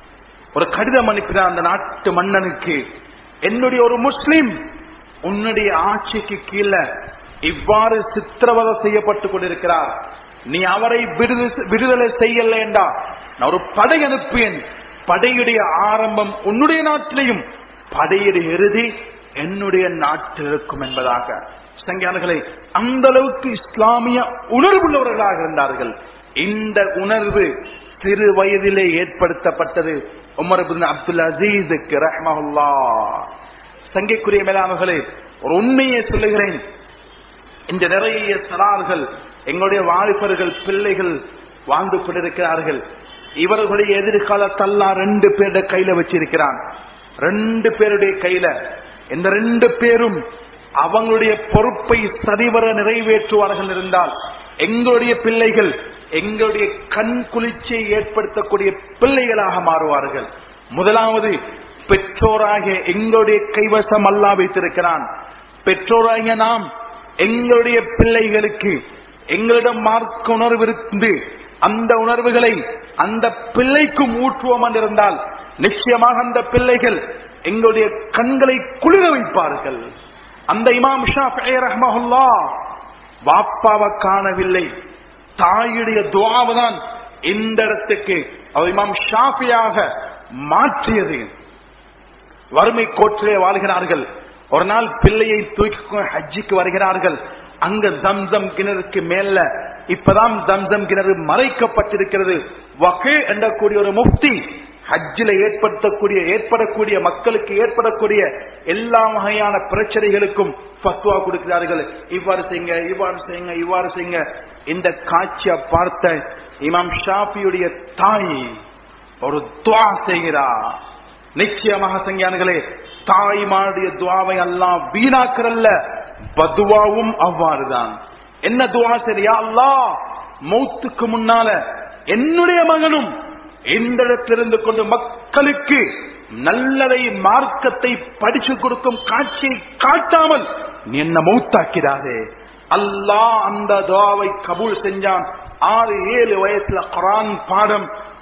அந்த நாட்டு மன்னனுக்கு, என்னுடைய ஒரு முஸ்லிம் உன்னுடைய ஆட்சிக்கு கீழே இவ்வாறு சித்திரவதை செய்யப்பட்டுக் கொண்டிருக்கிறார். நீ அவரை விடுதலை செய்யல என்றா நான் ஒரு படை அனுப்புவேன். படையுடைய ஆரம்பம் உன்னுடைய நாட்டிலையும் படையுடைய இறுதி என்னுடைய நாட்டில் இருக்கும் என்பதாக. சங்கியானர்களை, அந்த அளவுக்கு இஸ்லாமிய உணர்வுள்ளவர்களாக இருந்தார்கள். இந்த உணர்வு சிறு வயதிலே ஏற்படுத்தப்பட்டது உமர் இப்னு அப்துல் அசீஸுக்கு ரஹ்மஹுல்லாஹ். சங்கைக்குரிய மேலானவர்களே, ஒரு உண்மையை சொல்லுகிறேன். இந்த நிறைய சலார்கள், எங்களுடைய வாலிபர்கள், பிள்ளைகள் வாழ்ந்து கொண்டிருக்கிறார்கள். இவர்களுடைய எதிர்காலத்தெல்லாம் 2 பேருடைய கையில வச்சிருக்கிறான். 2 பேருடைய கையில. இந்த 2 பேரும் அவங்களுடைய பொறுப்பை சரிவர நிறைவேற்றுவார்கள் இருந்தால் எங்களுடைய பிள்ளைகள் எங்களுடைய கண் குளிர்ச்சியை ஏற்படுத்தக்கூடிய பிள்ளைகளாக மாறுவார்கள். முதலாவது, பெற்றோராகிய எங்களுடைய கைவசம் அல்லாஹ் வைத்திருக்கிறான். பெற்றோராகிய நாம் எங்களுடைய பிள்ளைகளுக்கு எங்களிடம் மார்க்க உணர்வு இருந்து அந்த உணர்வுகளை அந்த பிள்ளைக்கும் ஊற்றுவோம் என்றிருந்தால் நிச்சயமாக அந்த பிள்ளைகள் எங்களுடைய கண்களை குளிர வைப்பார்கள். அந்த இமாம் ஷாஃபிஈ ரஹ்மஹுல்லாஹ் வாப்பாவை காணவில்லை, தாயுடைய துஆவைதான் இந்த இடத்துக்கு அவர் இமாம் ஷாஃபியாக மாற்றியது. வறுமை கோற்றிலே வாழ்கிறார்கள். ஒரு நாள் பிள்ளையை தூக்கி ஹஜ்ஜிக்கு வருகிறார்கள். அங்க ஜம்சம் கிணறுக்கு மேல இப்பதான் ஜம்சம் கிணறு மறைக்கப்பட்டிருக்கிறது. வகே என்ற ஒரு முஃப்தி ஹஜ்ஜில ஏற்படக்கூடிய மக்களுக்கு ஏற்படக்கூடிய எல்லா வகையான பிரச்சனைகளுக்கும் ஃபத்வா கொடுக்கிறார்கள். இவ்வாறு செய்யுங்க, இவ்வாறு செய்யுங்க, இவ்வாறு செய்யுங்க. இந்த காட்சியை பார்த்த இமாம் ஷாஃபியுடைய தாய் ஒரு துஆ செய்கிறார். நிச்சயமாக சங்கியான்களே, தாய்மாருடைய துஆவை அல்லாஹ் வீணாக்கிறல்ல, பதுவாவும் அவ்வாறுதான். என்ன துஆ சரியா? அல்லாஹ் மௌத்துக்கு முன்னால என்னுடைய மகனும் இந்த இடத்திலிருந்து கொண்டு மக்களுக்கு நல்லதை மார்க்கத்தை படிச்சு கொடுக்கும் காட்சியை காட்டாமல் நீ என்ன மௌத்தாக்கிறாரே. அல்லாஹ் அந்த துஆவை கபூல் செஞ்சான். 6-7 வயசுல குர்ஆன் பாடம்,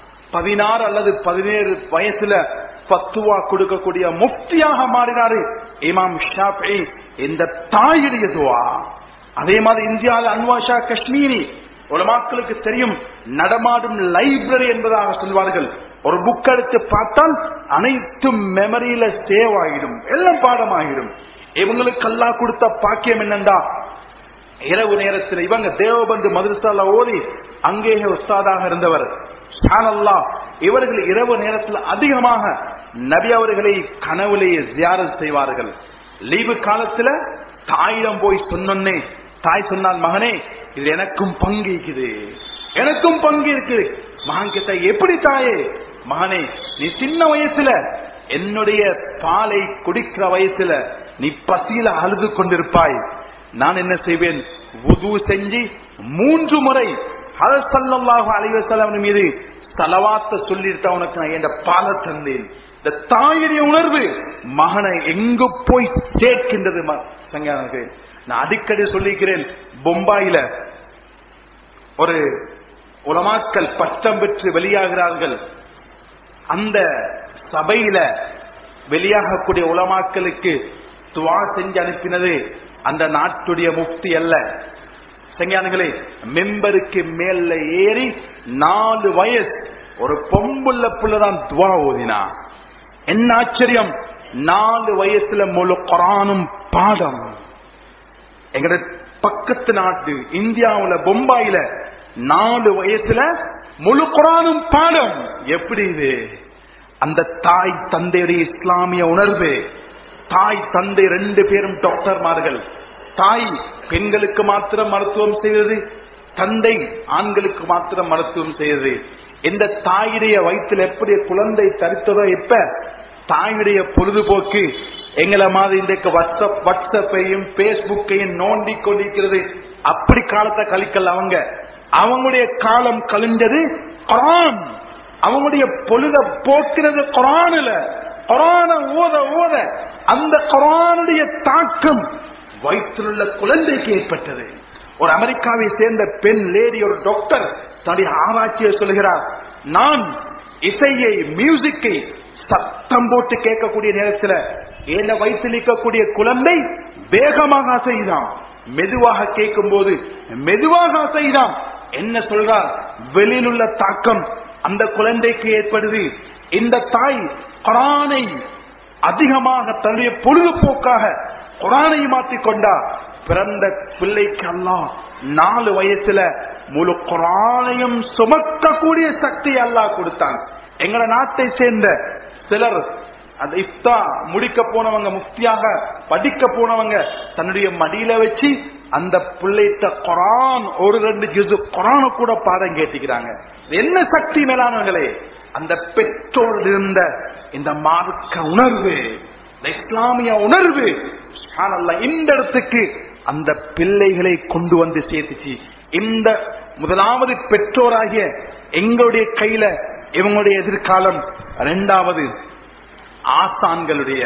16 அல்லது 17 வயசுல ஃபத்வா கொடுக்கக்கூடிய முஃப்தியாக மாறினாரு இமாம் ஷாஃபிஈ. இந்த தாயுடைய துஆ. அதே மாதிரி இந்தியாவில் அன்வார் ஷா காஷ்மீரி உலமாக்களுக்கு தெரியும், நடமாடும் லைப்ரரி என்பதாக சொல்வார்கள். ஒரு புக் எடுத்து பார்த்தால் அனைத்தும் மெமரியில சேவ் ஆகிடும், எல்லாம் பாடமாகிடும். இவங்களுக்கு அல்லாஹ் கொடுத்த பாக்கியம் என்னண்டா, இரவு நேரத்தில் இவங்க தேவபந்து மதரசால ஓதி அங்கே உஸ்தாதாக இருந்தவர். சுப்ஹானல்லாஹ், இவர்கள் இரவு நேரத்தில் அதிகமாக நபி அவர்களை கனவுலேயே ஜியாரத் செய்வார்கள். லீவு காலத்துல தாயிடம் போய் சொன்னே, தாய் சொன்னால், மகனே இது எனக்கும் பங்கு இருக்குது, எனக்கும் பங்கு இருக்கு. மகன் கிட்ட, எப்படி தாயே? மகனே, நீ சின்ன வயசுல என்னுடைய பாலை குடிக்கிற வயசுல நீ பசியில அழுது கொண்டிருப்பாய். நான் என்ன செய்வேன், வுது செஞ்சு 3 முறை ஹஜ்ரத் ஸல்லல்லாஹு அலைஹி வஸல்லம் மீது ஸலவாத் சொல்லிட்டு உனக்கு நான் என் பாலை தந்தேன். இந்த தாயுடைய உணர்வு மகனை எங்கு போய் சேர்க்கின்றது. நான் அடிக்கடி சொல்லிக்கிறேன், பொம்பாயில ஒரு உலமாக்கள் பட்டம் பெற்று வெளியாகிறார்கள். அந்த சபையில வெளியாகக்கூடிய உலமாக்களுக்கு துஆ செஞ்சு அனுப்பினது அந்த நாட்டுடைய முஃப்தி அல்ல. சங்கியானங்களே, மெம்பருக்கு மேல ஏறி 4 வயசு ஒரு பொம்புள்ள புள்ளதான் துஆ ஓதினா. என்ன ஆச்சரியம், 4 வயசுல முழு குர்ஆனும் பாடம். எங்கட பக்கத்து நாட்டு இந்தியாவுல பொம்பாயில 4 வயசுல முழு குர்ஆனும் பாடம். எப்படி இது? அந்த தாய் தந்தையுடைய இஸ்லாமிய உணர்வு. தாய் தந்தை 2 பேரும் டாக்டர்மார்கள். தாய் பெண்களுக்கு மாத்திரம் மருத்துவம் செய்தது, தந்தை ஆண்களுக்கு மாத்திரம் மருத்துவம் செய்தது. இந்த தாயுடைய வயிற்றில் எப்படி குழந்தை தரித்ததோ, இப்ப தாயுடைய பொழுதுபோக்கு எங்களை மாதிரி இன்றைக்கு வாட்ஸ்அப்பையும் பேஸ்புக்கையும் நோண்டி கொண்டிருக்கிறது. அப்படி காலத்தை கழிக்கல அவங்க. அவங்களுடைய காலம் கழிஞ்சது குர்ஆன். அவங்களுடைய பொழுத போக்கிறது குர்ஆன்ல. குர்ஆன ஓத ஓத அந்த குர்ஆனுடைய தாக்கம் வயிற்றில் உள்ள குழந்தைக்கு ஏற்பட்டது. ஒரு அமெரிக்காவை சேர்ந்த பெண் லேடி, ஒரு டாக்டர், தன்னுடைய ஆராய்ச்சியை சொல்கிறார். நான் இசையை, மியூசிக்கை சத்தம் போட்டு கேட்கக்கூடிய நேரத்தில் என்ன வயசில் இருக்கக்கூடிய குழந்தை வேகமாக அசைதான், மெதுவாக கேட்கும் போது மெதுவாக அசைதான். என்ன சொல்றார்? வெளியில் உள்ள தாக்கம் அந்த குழந்தைக்கு ஏற்படுது. இந்த தாய் குர்ஆனை அதிகமாக தன்னுடைய பொழுதுபோக்காக குர்ஆனை மாற்றிக்கொண்டா. பிறந்த பிள்ளைக்கு அல்லாஹ் 4 வயசுல முழு குர்ஆனையும் சுமக்கக்கூடிய சக்தி அல்லாஹ் கொடுத்தான். எங்கள நாட்டை சேர்ந்த சிலர் அந்த இஃப்தா முடிக்க போனவங்க, முஃப்தியாக படிக்க போனவங்க, தன்னுடைய மடியில வச்சு அந்த பிள்ளைட்ட குர்ஆன் 1-2 ஜுஸ் குர்ஆன கூட பாடம் கேட்டுக்கிறாங்க. என்ன சக்தி மேலானவர்களே! அந்த பெற்றோர் இருந்த இந்த மார்க்க உணர்வு, இந்த இஸ்லாமிய உணர்வு சுப்ஹானல்லாஹ் இந்த இடத்துக்கு அந்த பிள்ளைகளை கொண்டு வந்து சேர்த்துச்சு. இந்த முதலாவது பெற்றோராகிய எங்களுடைய கையில இவங்களுடைய எதிர்காலம். 2வது ஆசான்களுடைய,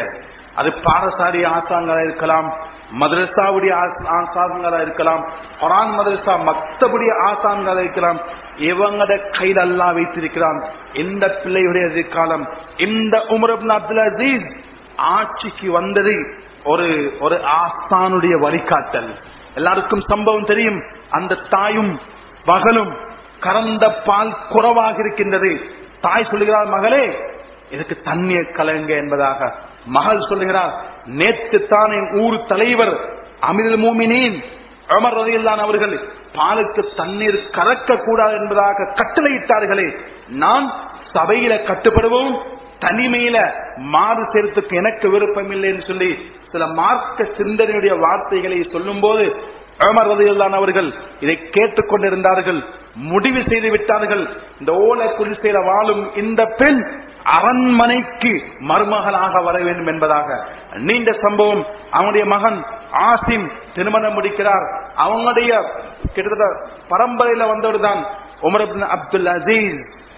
அது பாடசாலை ஆசாங்களா இருக்கலாம், மதரசாவுடைய ஆசாங்களா இருக்கலாம், குர்ஆன் மதரசா மக்தபுடைய ஆசாங்களா இருக்கலாம். இவங்கட கையில் அல்லாஹ் வைத்திருக்கிறான். இந்த பிள்ளையுடைய எதிர்காலம். இந்த உமர் இப்னு அப்துல் அசீஸ் ஆட்சிக்கு வந்தது ஒரு ஆஸ்தானுடைய வழிகாட்டல். எல்லாருக்கும் சம்பவம் தெரியும். அந்த தாயும் மகளும் கறந்த பால் குறைவாக இருக்கின்றது. தாய் சொல்லுகிறார், மகளே இதுக்கு தண்ணீர் கலங்க என்பதாக. மகள் சொல்லுகிறார், நேற்று தான் என் ஊர் தலைவர் அமீருல் மோமினீன் உமர் ரலியல்லாஹு அவர்கள் பாலுக்கு தண்ணீர் கலக்க கூடாது என்பதாக கட்டளையிட்டார்களே, நான் சபையில கட்டுப்படுவோம், தனிமையில மாறு சேர்த்துக்கு எனக்கு விருப்பம் இல்லை என்று சொல்லி சில மார்க்க சிந்தனையுடைய வார்த்தைகளை சொல்லும் போது உமர் ரலியல்லாஹு அவர்கள் இதை கேட்டுக்கொண்டிருந்தார்கள். முடிவு செய்து விட்டார்கள், இந்த ஓலை குடிசையில வாழும் இந்த பெண் அரண்மனைக்கு மருமகளாக வர வேண்டும் என்பதாக. நீண்ட சம்பவம். அவனுடைய மகன் ஆசிம் திருமணம் முடிக்கிறார். அவங்களுடைய கிட்டத்தட்ட பரம்பரையில வந்தவர் தான் உமர் இப்னு அப்துல் அசீஸ்.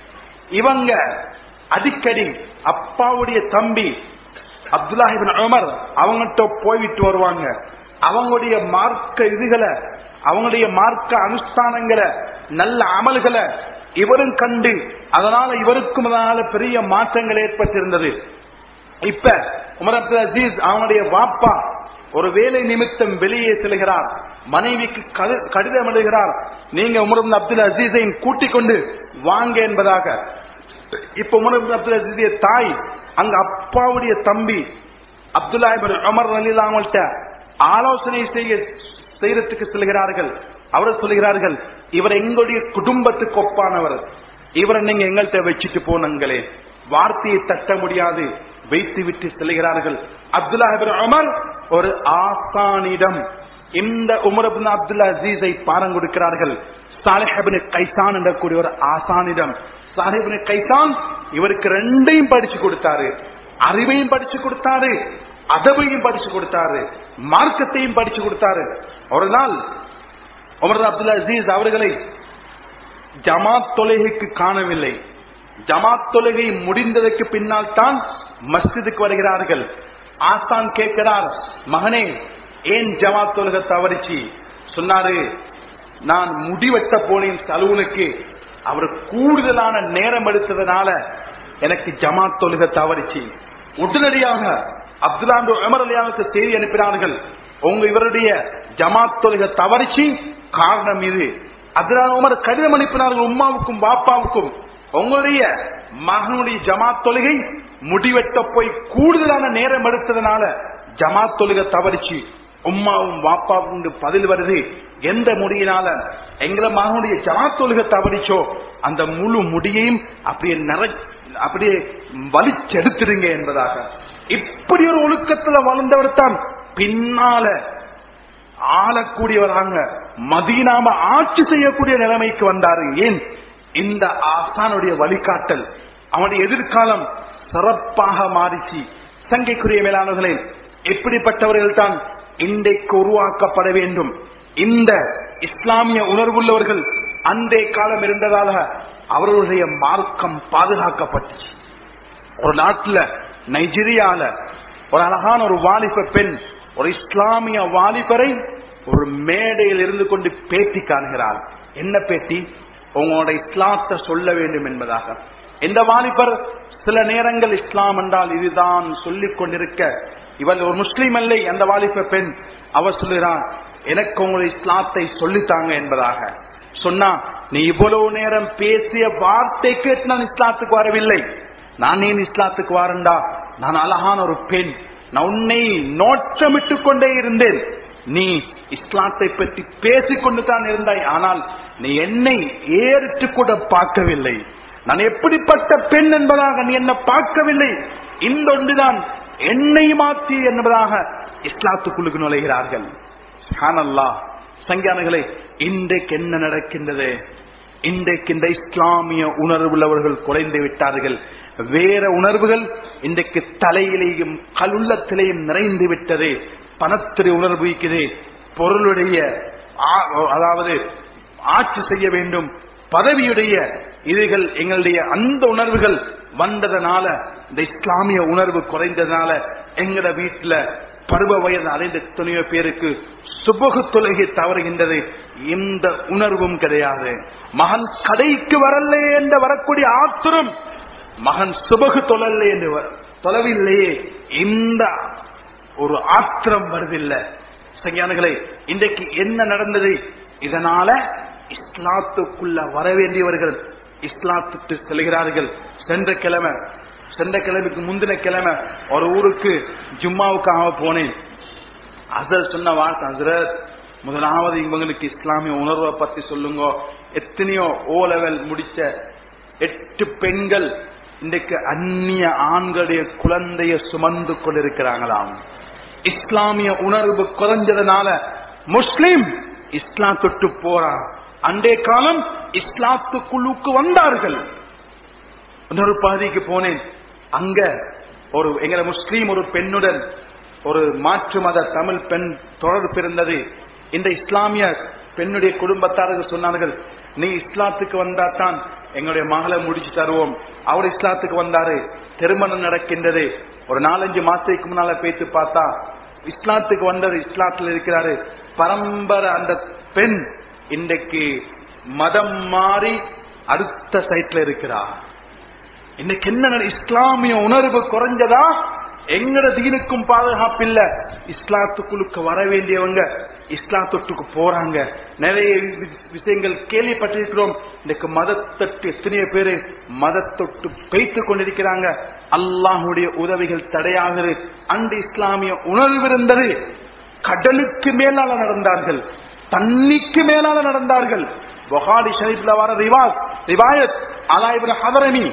இவங்க அடிக்கடி அப்பாவுடைய தம்பி அப்துல்லாஹ் இப்னு உமர் அவங்ககிட்ட போய்விட்டு வருவாங்க. அவங்களுடைய மார்க்க இதுகளை, அவங்களுடைய மார்க்க அனுஷ்டானங்களை, நல்ல அமல்களை இவரும் கண்டு அதனால இவருக்கும் அதனால பெரிய மாற்றங்கள் ஏற்பட்டிருந்தது. இப்ப உமர் அப்துல் அசீஸ் அவனுடைய வாப்பா ஒரு வேலை நிமித்தம் வெளியே செல்கிறார். மனைவிக்கு கடிதம் எழுதுகிறார், நீங்க உமர் இப்னு அப்துல் அசீஸை கூட்டிக் கொண்டு வாங்க என்பதாக. இப்ப உமர் இப்னு அப்துல் அசீஸுடைய தாய் அங்க அப்பாவுடைய தம்பி அப்துல்லாஹ் இப்னு உமர் ரலியல்லாஹு அன்ஹு ஆலோசனை செய்யறதுக்கு செல்கிறார்கள். அவர் சொல்லுகிறார்கள், இவர் எங்களுடைய குடும்பத்துக்கு ஒப்பானவர், இவரை நீங்க எங்கள்கிட்ட வச்சுட்டு போனங்களே, வார்த்தையை தட்ட முடியாது, வைத்து விட்டு செல்கிறார்கள். அப்துல்லாஹ் இப்னு உமர் ஒரு ஆசானிடம் இந்த உமர் இப்னு அப்துல் அசீஸை பாடம் கொடுக்கிறார்கள். சாலிஹ் இப்னு கைசான் என்ற கூடிய ஒரு ஆசானிடம். சாலிஹ் இப்னு கைசான் இவருக்கு ரெண்டையும் படிச்சு கொடுத்தாரு, அறிவையும் படிச்சு கொடுத்தாரு, அதபையும் படிச்சு கொடுத்தாரு, மார்க்கத்தையும் படிச்சு கொடுத்தாரு. ஒரு நாள் உமர் அப்துல் அசீஸ் அவர்களை ஜமாத் தொழுகைக்கு காணவில்லை. ஜமாத் தொழுகை முடிந்ததற்கு பின்னால் தான் மஸ்ஜிதுக்கு வருகிறார்கள். ஆசான் கேட்கிறார், மகனே ஏன் ஜமாத் தொழுகை தவறிச்சு? சொன்னாரு, நான் முடிவெட்ட போனேன் சலூனுக்கு, அவர் கூடுதலான நேரம் எடுத்ததுனால எனக்கு ஜமாத் தொழுகை தவறிச்சு. உடனடியாக அப்துல்லா உமர் ரலியல்லாஹு செய்தி அனுப்பினார்கள், உங்க இவருடைய ஜமாத் தொழுகை தவறிச்சு, காரணம் இது. அப்துல்லா உமர் கடிதம் அனுப்பினார்கள் உம்மாவுக்கும் பாப்பாவுக்கும், உங்களுடைய மகனுடைய ஜமாத் தொழுகை முடிவெட்ட போய் கூடுதலான நேரம் எடுத்ததுனால ஜமாத் தொழுகை தவறிச்சு. உம்மாவும் பாப்பாவும் பதில் வருது, எந்த முடியினால எங்களை மகனுடைய ஜமாத் தொழுகை தவறிச்சோ அந்த முழு முடியையும் அப்படியே வலிச்செடுத்துருங்க என்பதாக. இப்படி ஒரு ஒழுக்கத்துல வளர்ந்தவர் தான் பின்னால ஆளக்கூடியவராங்க மதீனாம ஆட்சி செய்யக்கூடிய நிலைமைக்கு வந்தாரு. ஏன்? இந்த ஆசானுடைய வழிகாட்டல். அவனுடைய எதிர்காலம் சிறப்பாக மாறிச்சு. சங்கைக்குரிய மேலானவர்களே, எப்படிப்பட்டவர்கள் தான் இன்றைக்கு உருவாக்கப்பட வேண்டும்? இந்த இஸ்லாமிய உணர்வுள்ளவர்கள் அன்றைய காலம் இருந்ததால அவர்களுடைய மார்க்கம் பாதுகாக்கப்பட்டுச்சு. ஒரு நாட்டுல நைஜீரியால ஒரு அழகான ஒரு வாலிப பெண் ஒரு இஸ்லாமிய வாலிபரை ஒரு மேடையில் இருந்து கொண்டு பேட்டி காணுகிறார். என்ன பேட்டி? உங்களோட இஸ்லாத்தை சொல்ல வேண்டும் என்பதாக. இந்த வாலிபர் சில நேரங்கள் இஸ்லாம் என்றால் இதுதான் சொல்லிக் கொண்டிருக்க, இவள் ஒரு முஸ்லீம் அல்லை. அந்த வாலிப பெண் அவர் சொல்லுகிறான், எனக்கு உங்களுடைய இஸ்லாத்தை சொல்லித்தாங்க என்பதாக. சொன்னா, நீ இவ்வளவு நேரம் பேசிய வார்த்தை கேட்டு நான் இஸ்லாத்துக்கு வரவில்லை. நான் ஏன் இஸ்லாத்துக்கு வரண்டா? நான் அழகான ஒரு பெண், நான் உன்னை நோற்றமிட்டுக் கொண்டே இருந்தேன். நீ இஸ்லாத்தை பற்றி பேசிக்கொண்டு தான் இருந்தாய், ஆனால் நீ என்னை ஏறிட்டு கூட பார்க்கவில்லை. நான் எப்படிப்பட்ட பெண் என்பதாக நீ என்ன பார்க்கவில்லை. இந்த ஒன்றுதான் என்னை மாற்றி என்பதாக இஸ்லாத்துக்குள்ளுக்கு நுழைகிறார்கள். சுப்ஹானல்லாஹ். சங்கியானங்களே, இன்றைக்கு என்ன நடக்கின்றது? இன்றைக்கு இந்த இஸ்லாமிய உணர்வுள்ளவர்கள் குறைந்து விட்டார்கள். வேற உணர்வுகள் இன்றைக்கு தலையிலேயும் கலுள்ளத்திலேயும் நிறைந்து விட்டது. பணத்துடைய உணர்வு இருக்குது, பொருளுடைய, அதாவது ஆட்சி செய்ய வேண்டும், பதவியுடைய இதுகள், எங்களுடைய அந்த உணர்வுகள் வந்ததனால, இந்த இஸ்லாமிய உணர்வு குறைந்ததுனால எங்கட வீட்டுல பருவ வயது அடைந்த எத்தனையோ பேருக்கு சுபகு தொழுகை தவறுகின்றது. இந்த உணர்வும் கிடையாது. மகன் கடைக்கு வரல என்று வரக்கூடிய ஆத்திரம், மகன் சுபகு தொழல்ல என்று தொலைவில்லையே இந்த ஒரு ஆத்திரம் வருதில்லை. சரியானங்களே, இன்றைக்கு என்ன நடந்தது? இதனால இஸ்லாத்துக்குள்ள வர வேண்டியவர்கள் இஸ்லாத்துக்கு செல்கிறார்கள். சென்ற கிழமைக்கு முந்தின கிழமை ஒரு ஊருக்கு ஜும்மாவுக்காக போனேன். அசர் சொன்ன வார்த்தை, ஹஸ்ரத் முதலாவது இவங்களுக்கு இஸ்லாமிய உணர்வை பத்தி சொல்லுங்க. எத்தனையோ ஓ லெவல் முடிச்ச 8 பெண்கள் இன்றைக்கு அந்நிய ஆண்களுடைய குழந்தைய சுமந்து கொண்டிருக்கிறாங்களாம். இஸ்லாமிய உணர்வு குறைஞ்சதுனால முஸ்லிம் இஸ்லாத்துக்கு போறான். அன்றைய காலம் இஸ்லாத்துக்குள்ளுக்கு வந்தார்கள். இன்னொரு பகுதிக்கு போனேன். அங்க ஒரு எங்களை முஸ்லீம் ஒரு பெண்ணுடன் ஒரு மாற்று மத தமிழ் பெண் தொடர்பு இருந்தது. இந்த இஸ்லாமிய பெண்ணுடைய குடும்பத்தார்கள் சொன்னார்கள், நீ இஸ்லாத்துக்கு வந்தா தான் எங்களுடைய மகளை முடிச்சு தருவோம். அவர் இஸ்லாத்துக்கு வந்தாரு, திருமணம் நடக்கின்றது. ஒரு 4-5 மாசத்துக்கு முன்னால பேச்சு பார்த்தா இஸ்லாத்துக்கு வந்தது, இஸ்லாத்துல இருக்கிறாரு. பரம்பரை அந்த பெண் இன்றைக்கு மதம் மாறி அடுத்த சைட்ல இருக்கிறார். இன்னைக்கு என்ன இஸ்லாமிய உணர்வு குறைஞ்சதா? எங்கட தீனுக்கும் பாதுகாப்பு இல்ல. இஸ்லாத்துக்குள்ளுக்கு வர வேண்டியவங்க இஸ்லாத்துக்கு போறாங்க. நிறைய விஷயங்கள் கேள்விப்பட்டிருக்கிறோம். இன்னைக்கு மதத்தொட்டு எத்தனையோ பேரு மதத்தொட்டு பேய்த்து கொண்டிருக்கிறாங்க. அல்லாஹுடைய உதவிகள் தடையாகிறது. அந்த இஸ்லாமிய உணர்வு இருந்தது. கடலுக்கு மேலால நடந்தார்கள், தண்ணிக்கு மேலால நடந்தார்கள். புகாரி ஷரீஃப்ல வர ரிவாயத் அலா இப்னு ஹதரமி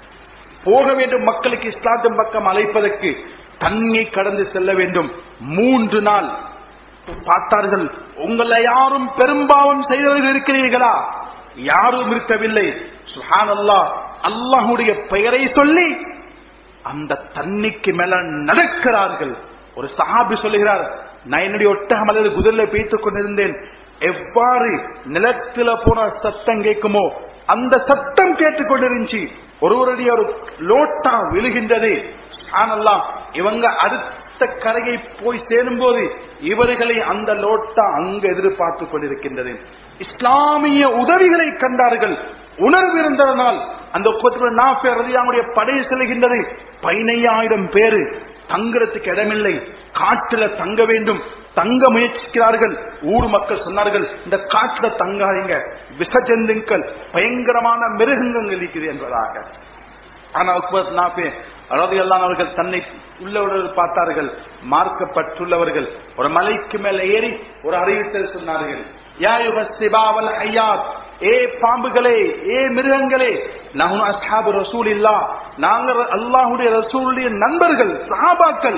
போக வேண்டும் மக்களுக்கு இஸ்லாத்தின் பக்கம் அழைப்பதற்கு தண்ணி கடந்து செல்ல வேண்டும். 3 நாள் பார்த்தார்கள். உங்களை யாரும் பெரும்பாவம் செய்தவர்கள் இருக்கிறீர்களா? யாரும் இருக்கவில்லை. சுப்ஹானல்லாஹ், அல்லாஹ்வுடைய பெயரை சொல்லி அந்த தண்ணிக்கு மேல நடக்கிறார்கள். ஒரு சஹாபி சொல்லுகிறார், நான் என்னுடைய ஒட்டகம் அல்லது குதிரையில பேசிக் கொண்டிருந்தேன். எவ்வாறு நிலத்தில போன சத்தம் கேட்குமோ அந்த சத்தம் கேட்டுக்கொண்டிருந்துச்சு. ஒருவருடைய ஒரு லோட்டா விழுகின்றது. ஆனல்லா, இவங்க அடுத்த கரையை போய் சேரும் போது இவர்களை அந்த லோட்டா அங்கு எதிர்பார்த்து கொண்டிருக்கின்றது. இஸ்லாமிய உதவிகளை கண்டார்கள். உணர்வு இருந்ததனால் அந்த படை செல்கின்றது. 15,000 பேரு தங்குறதுக்கு இடமில்லை, காட்டுல தங்க வேண்டும். தங்க முயற்சிக்கிறார்கள். ஊர் மக்கள் சொன்னார்கள், இந்த காட்டுல தங்காதீங்க, விசஜந்துக்கள் பயங்கரமான மிருகங்கள் இருக்குது என்பதாக. ஆனால் அவர்கள் தன்னை உள்ளவர்கள் பார்த்தார்கள், மார்க்கப்பட்டுள்ளவர்கள். ஒரு மலைக்கு மேல ஏறி ஒரு அறிவித்தல் சொன்னார்கள், ஏ பாம்புகளே, ஏ மிருகங்களே, நஹ்னு அஸ்ஹாபு ரசூலில்லாஹ், நாங்கள் அல்லாஹ்வுடைய ரசூலுடைய நண்பர்கள், சஹாபாக்கள்.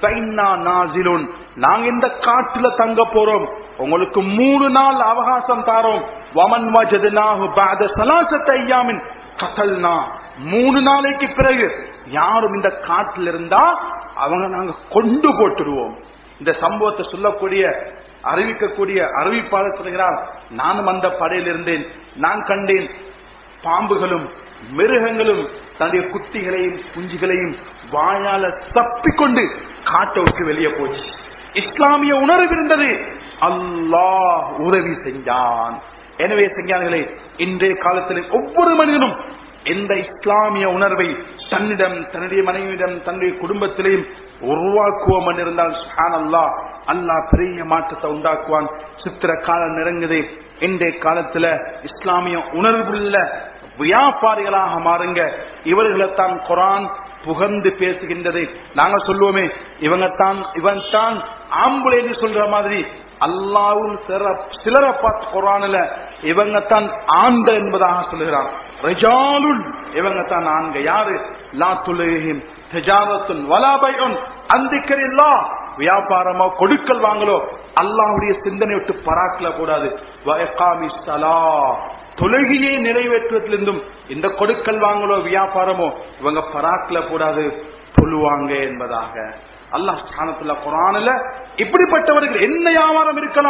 நாங்க இந்த காட்டுல தங்க போறோம். உங்களுக்கு 3 நாள் அவகாசம் தாரோம். வமன் வஜத்னாஹு பஅத ஸலாஸத்தி அய்யாமின் கதல்னா, 3 நாளைக்கு பிறகு யாரும் இந்த காட்டில் இருந்தா அவங்க நாங்க கொண்டு போட்டுடுவோம். இந்த சம்பவத்தை சொல்லக்கூடிய அறிவிக்கக்கூடிய அறிவிப்பாளர் சொல்கிறார், நானும் அந்த படையில் இருந்தேன். நான் கண்டேன் பாம்புகளும் மிருகங்களும் தன்னுடைய குட்டிகளையும் குஞ்சுகளையும் வாயால தப்பிக்கொண்டு காட்டை விட்டு வெளியே போச்சு. இஸ்லாமிய உணர்வு இருந்தது. அல்லாஹ் உதவி செஞ்சான். எனவே செஞ்சார்களே, இன்றைய காலத்தில் ஒவ்வொரு மனிதனும் இந்த இஸ்லாமிய உணர்வை தன்னிடம், தன்னுடைய மனைவியிடம், தன்னுடைய குடும்பத்திலையும் உருவாக்குவோம் என்றிருந்தால் சுப்ஹானல்லாஹ், அல்லாஹ் பெரிய மாற்றத்தை உண்டாக்குவான். சித்திர காலம் நெருங்குது. இன்றைய காலத்துல இஸ்லாமிய உணர்வுள்ள வியாபாரிகளாக மாறுங்க. இவர்களைத்தான் குர்ஆன் புகழ்ந்து பேசுகின்றது. நாங்க சொல்லுவோமே, இவன் தான் ஆம்புலேன்னு சொல்ற மாதிரி அல்லாஹ்வும் சிலரை பார்த்து குர்ஆன்ல இவங்க தான் ஆண்கள் என்பதாக சொல்லுகிறான். ரிஜாலுன், இவங்க தான் ஆண்கள். யாரு? லா துல்ஹிம் திஜாரத்துன் வலா பைஉன் அன் திக்ரில்லாஹ், வியாபாரமோ கொடுக்கல் வாங்கலோ அல்லாஹ்வுடைய சிந்தனை விட்டு பராக்கல கூடாது. வ இகாமிஸ் ஸலாஹ், தொழுகையை நிறைவேற்றுவதிலிருந்தும் இந்த கொடுக்கல் வாங்கலோ வியாபாரமோ இவங்க பராக்கல கூடாது, சொல்லுவாங்க என்பதாக அல்லாஹ் சுப்ஹானஹு வ தஆலா குர்ஆனில் இப்படிப்பட்டவர்கள் என்ன வியாபாரம் இருக்கலாம்,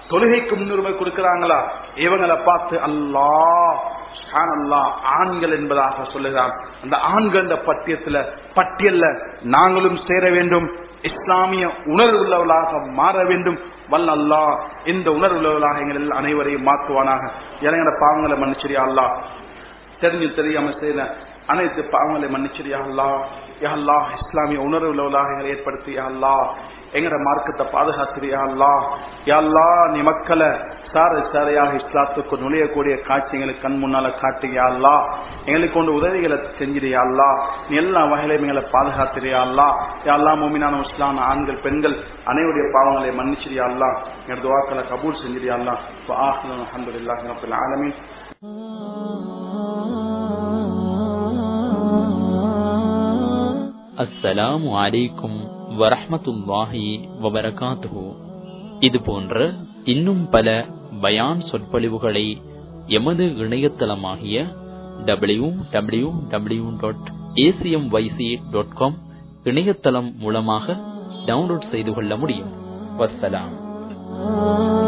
தொழுகைக்கு முன்னுரிமை கொடுக்கிறாங்களா? இவங்களை பார்த்து அல்லாஹ் சுப்ஹானல்லாஹ் ஆண்கள் என்பதாக சொல்லுகிறான். அந்த ஆண்கள் பட்டியல்ல நாங்களும் சேர வேண்டும். இஸ்லாமிய உணர்வு உள்ளவர்களாக மாற வேண்டும். வல்ல அல்லாஹ் இந்த உணர்வு உள்ளவர்களாக எங்கள் அனைவரையும் மாற்றுவானாக. இளைஞர பாவங்களை மன்னிச்சிரியா அல்லாஹ். தெரிஞ்சு தெரியாம செய்த அனைத்து பாவங்களை மன்னிச்சிரியா அல்லாஹ். யா அல்லாஹ் இஸ்லாமிய உணர்வு உள்ளவர்களாக எங்களை ஏற்படுத்தி யா அல்லாஹ் எங்கட மார்க்கத்தை பாதுகாத்திரியா அல்லாஹ். யா அல்லாஹ் நீ மக்களை சாரையாக இஸ்லாத்துக்கு நுழையக்கூடிய காட்சிகளை கண் முன்னால காட்டுறியா அல்லாஹ். எங்களுக்கு கொண்டு உதவிகளை செஞ்சிரியா அல்லாஹ். நீ எல்லா வகையிலையும் எங்களை பாதுகாத்திரியா அல்லாஹ். யா அல்லாஹ் மூமினான இஸ்லாம் ஆண்கள் பெண்கள் அனைவருடைய பாவங்களை மன்னிச்சிரியா அல்லாஹ். எங்க துஆக்களை கபூல் செஞ்சிரியா அல்லாஹ். அல்ஹம்துலில்லாஹி ரப்பில் ஆலமீன்.
அஸ்ஸலாமு அலைக்கும் வரஹ்மத்துல்லாஹி வபரகாத்துஹு. இது போன்ற இன்னும் பல பயான் சொற்பொழிவுகளை எமது இணையதளமாகிய www.acmyc.com இணையதளம் மூலமாக டவுன்லோட் செய்து கொள்ள முடியும். வஸ்ஸலாம்.